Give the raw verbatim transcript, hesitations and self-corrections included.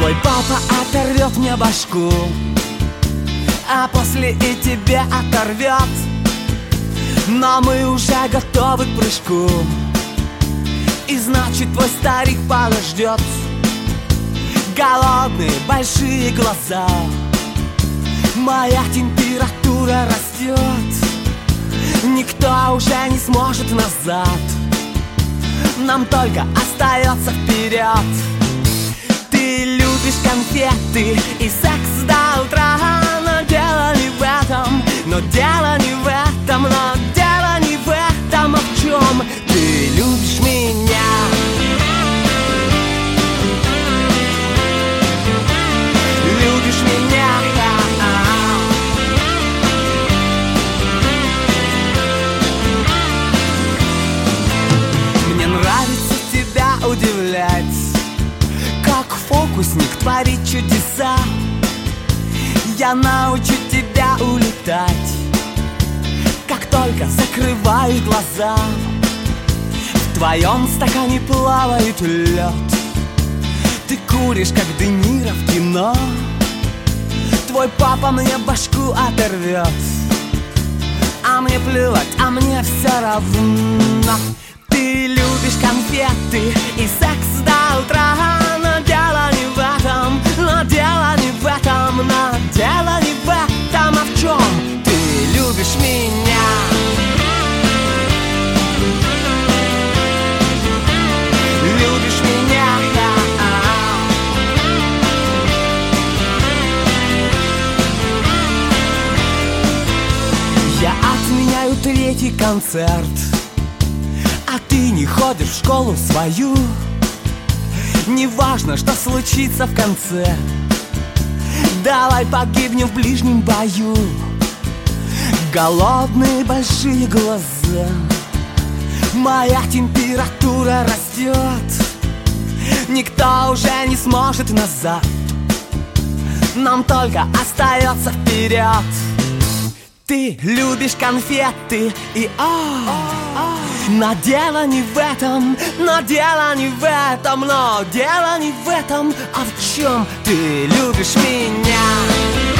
Твой папа оторвет мне башку, а после и тебе оторвет. Но мы уже готовы к прыжку, и значит твой старик подождет. Голодные большие глаза, моя температура растет. Никто уже не сможет назад, нам только остается вперед. Ты любишь конфеты и секс до утра, но дело не в этом, но дело не в этом, но дело не в этом, а в чем? Ты любишь меня. Любишь меня. Мне нравится тебя удивлять, как фокусник творит чудеса. Я научу тебя улетать, как только закрываю глаза. В твоем стакане плавает лед, ты куришь, как Де Ниро в кино. Твой папа мне башку оторвет, а мне плевать, а мне все равно. Ты любишь конфеты и секс до утра, но дело не в этом, но дело не в этом, но дело не в этом, а в чем? Ты любишь меня. Любишь меня. Я отменяю третий концерт, а ты не ходишь в школу свою. Неважно, что случится в конце, давай погибнем в ближнем бою. Голодные большие глаза, моя температура растет. Никто уже не сможет назад, нам только остается вперед. Ты любишь конфеты и а, но дело не в этом, но дело не в этом, но дело не в этом, а в чем? Ты любишь меня.